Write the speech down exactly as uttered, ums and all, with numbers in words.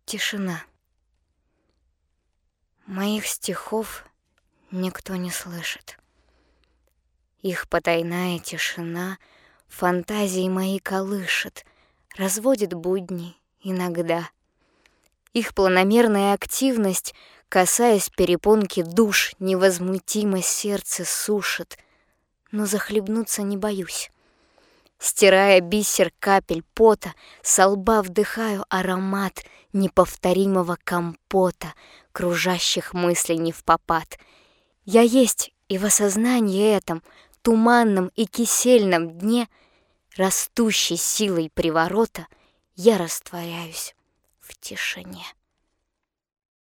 Тишина. Моих стихов никто не слышит. Их потайная тишина фантазии мои колышет, разводит будни иногда. Их планомерная активность, касаясь перепонки душ, невозмутимо сердце сушит, но захлебнуться не боюсь. Стирая бисер капель пота, со лба вдыхаю аромат неповторимого компота, кружащих мыслей невпопад. Я есть, и в осознании этом, туманном и кисельном дне, растущей силой приворота, я растворяюсь в тишине.